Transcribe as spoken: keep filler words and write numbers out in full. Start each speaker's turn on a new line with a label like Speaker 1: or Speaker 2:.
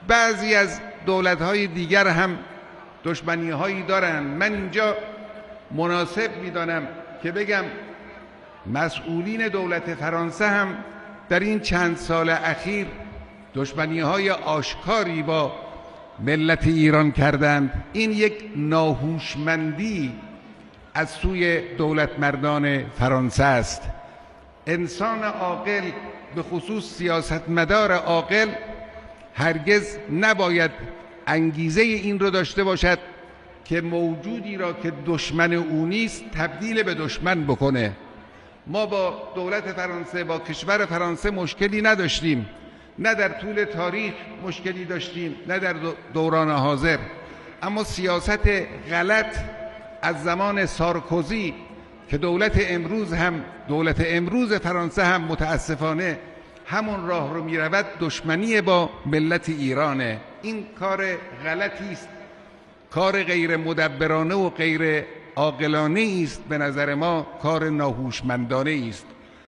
Speaker 1: بعضی از دولت‌های دیگر هم دشمنی‌هایی دارند. من اینجا مناسب می‌دانم که بگم مسئولین دولت فرانسه هم در این چند سال اخیر دشمنی‌های آشکاری با ملت ایران کردند. این یک ناهوشمندی از سوی دولت مردان فرانسه است. انسان عاقل، به خصوص سیاستمدار عاقل، هرگز نباید انگیزه این رو داشته باشد که موجودی را که دشمن او نیست تبدیل به دشمن بکنه. ما با دولت فرانسه، با کشور فرانسه مشکلی نداشتیم، نه در طول تاریخ مشکلی داشتیم، نه در دوران حاضر. اما سیاست غلط از زمان سارکوزی که دولت امروز هم دولت امروز فرانسه هم متاسفانه همون راه رو می رود، دشمنی با ملت ایرانه. این کار غلطی است، کار غیر مدبرانه و غیر عاقلانه است، به نظر ما کار ناهوشمندانه است.